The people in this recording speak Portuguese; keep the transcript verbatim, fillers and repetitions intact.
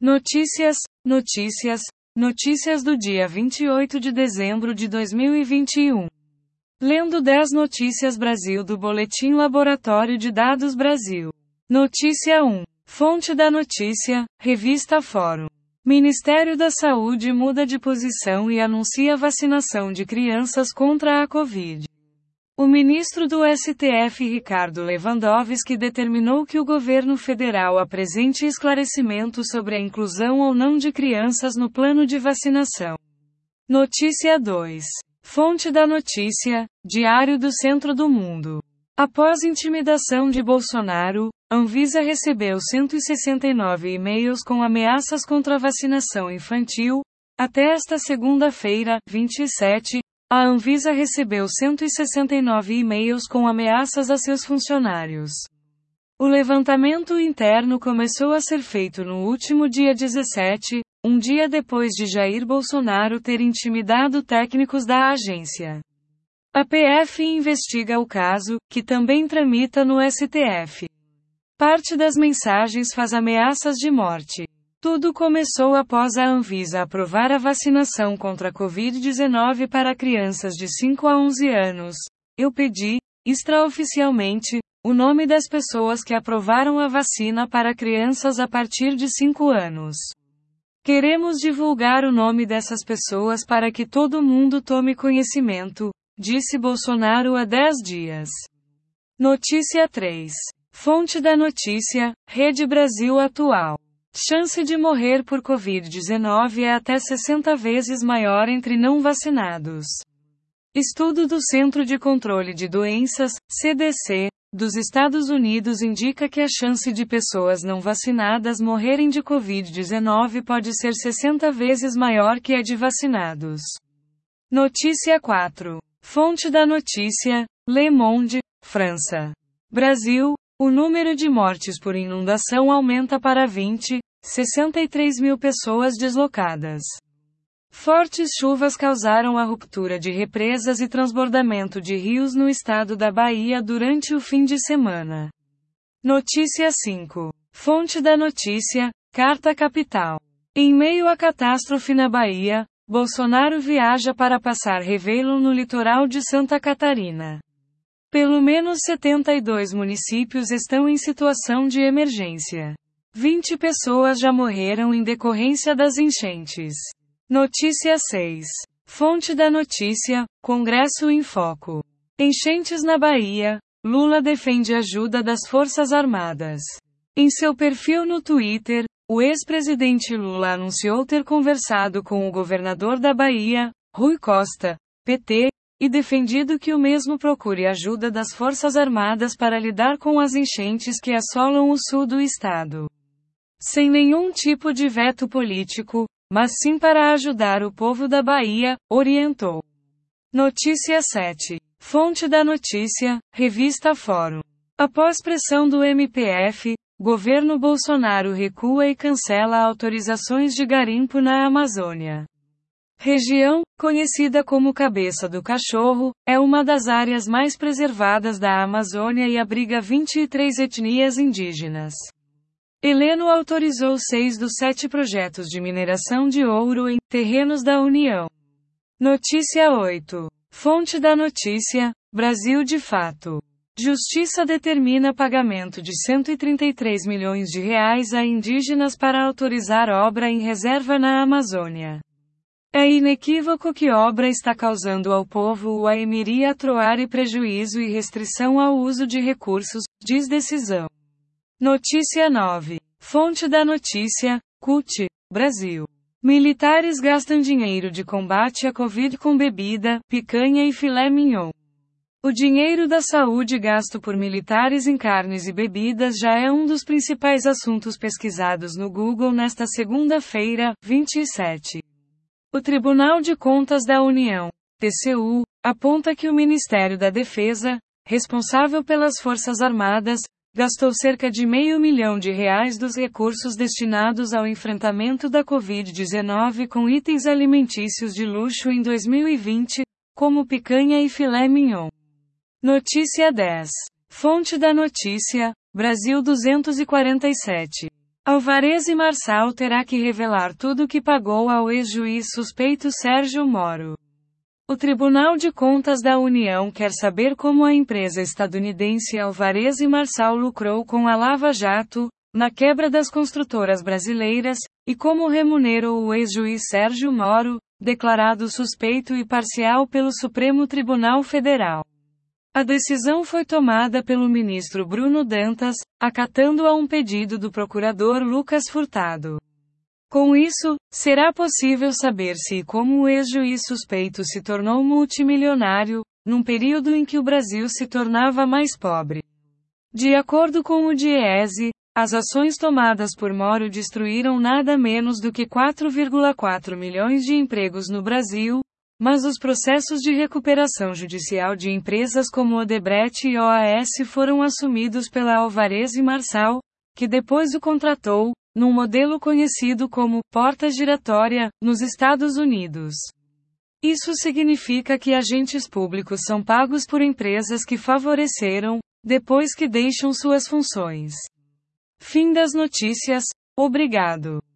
Notícias, notícias, notícias do dia vinte e oito de dezembro de dois mil e vinte e um. Lendo dez Notícias Brasil do Boletim Laboratório de Dados Brasil. Notícia um. Fonte da notícia, Revista Fórum. Ministério da Saúde muda de posição e anuncia vacinação de crianças contra a Covid. O ministro do S T F Ricardo Lewandowski determinou que o governo federal apresente esclarecimento sobre a inclusão ou não de crianças no plano de vacinação. Notícia dois. Fonte da notícia, Diário do Centro do Mundo. Após intimidação de Bolsonaro, Anvisa recebeu cento e sessenta e nove e-mails com ameaças contra a vacinação infantil. Até esta segunda-feira, vinte e sete, a Anvisa recebeu cento e sessenta e nove e-mails com ameaças a seus funcionários. O levantamento interno começou a ser feito no último dia dezessete, um dia depois de Jair Bolsonaro ter intimidado técnicos da agência. A P F investiga o caso, que também tramita no S T F. Parte das mensagens faz ameaças de morte. Tudo começou após a Anvisa aprovar a vacinação contra a Covid dezenove para crianças de cinco a onze anos. Eu pedi, extraoficialmente, o nome das pessoas que aprovaram a vacina para crianças a partir de cinco anos. Queremos divulgar o nome dessas pessoas para que todo mundo tome conhecimento, disse Bolsonaro há dez dias. Notícia três. Fonte da notícia, Rede Brasil Atual. Chance de morrer por Covid dezenove é até sessenta vezes maior entre não vacinados. Estudo do Centro de Controle de Doenças, C D C, dos Estados Unidos indica que a chance de pessoas não vacinadas morrerem de Covid dezenove pode ser sessenta vezes maior que a de vacinados. Notícia quatro. Fonte da notícia, Le Monde, França. Brasil, o número de mortes por inundação aumenta para vinte, sessenta e três mil pessoas deslocadas. Fortes chuvas causaram a ruptura de represas e transbordamento de rios no estado da Bahia durante o fim de semana. Notícia cinco. Fonte da notícia, Carta Capital. Em meio à catástrofe na Bahia, Bolsonaro viaja para passar Réveillon no litoral de Santa Catarina. Pelo menos setenta e dois municípios estão em situação de emergência. vinte pessoas já morreram em decorrência das enchentes. Notícia seis. Fonte da notícia, Congresso em Foco. Enchentes na Bahia, Lula defende ajuda das Forças Armadas. Em seu perfil no Twitter, o ex-presidente Lula anunciou ter conversado com o governador da Bahia, Rui Costa, P T, e defendido que o mesmo procure ajuda das Forças Armadas para lidar com as enchentes que assolam o sul do estado. Sem nenhum tipo de veto político, mas sim para ajudar o povo da Bahia, orientou. Notícia sete. Fonte da notícia, Revista Fórum. Após pressão do M P F, governo Bolsonaro recua e cancela autorizações de garimpo na Amazônia. Região, conhecida como Cabeça do Cachorro, é uma das áreas mais preservadas da Amazônia e abriga vinte e três etnias indígenas. Heleno autorizou seis dos sete projetos de mineração de ouro em terrenos da União. Notícia oito. Fonte da notícia, Brasil de Fato. Justiça determina pagamento de cento e trinta e três milhões de reais a indígenas para autorizar obra em reserva na Amazônia. É inequívoco que obra está causando ao povo o Aemiri Atroari prejuízo e restrição ao uso de recursos, diz decisão. Notícia nove. Fonte da notícia, C U T, Brasil. Militares gastam dinheiro de combate à Covid com bebida, picanha e filé mignon. O dinheiro da saúde gasto por militares em carnes e bebidas já é um dos principais assuntos pesquisados no Google nesta segunda-feira, vinte e sete. O Tribunal de Contas da União, T C U, aponta que o Ministério da Defesa, responsável pelas Forças Armadas, gastou cerca de meio milhão de reais dos recursos destinados ao enfrentamento da Covid dezenove com itens alimentícios de luxo em dois mil e vinte, como picanha e filé mignon. Notícia dez. Fonte da notícia, Brasil duzentos e quarenta e sete. Alvarez e Marçal terá que revelar tudo o que pagou ao ex-juiz suspeito Sérgio Moro. O Tribunal de Contas da União quer saber como a empresa estadunidense Alvarez e Marçal lucrou com a Lava Jato, na quebra das construtoras brasileiras, e como remunerou o ex-juiz Sérgio Moro, declarado suspeito e parcial pelo Supremo Tribunal Federal. A decisão foi tomada pelo ministro Bruno Dantas, acatando a um pedido do procurador Lucas Furtado. Com isso, será possível saber se e como o ex-juiz suspeito se tornou multimilionário, num período em que o Brasil se tornava mais pobre. De acordo com o Diese, as ações tomadas por Moro destruíram nada menos do que quatro vírgula quatro milhões de empregos no Brasil, mas os processos de recuperação judicial de empresas como Odebrecht e O A S foram assumidos pela Alvarez e Marçal, que depois o contratou, num modelo conhecido como porta giratória, nos Estados Unidos. Isso significa que agentes públicos são pagos por empresas que favoreceram, depois que deixam suas funções. Fim das notícias. Obrigado.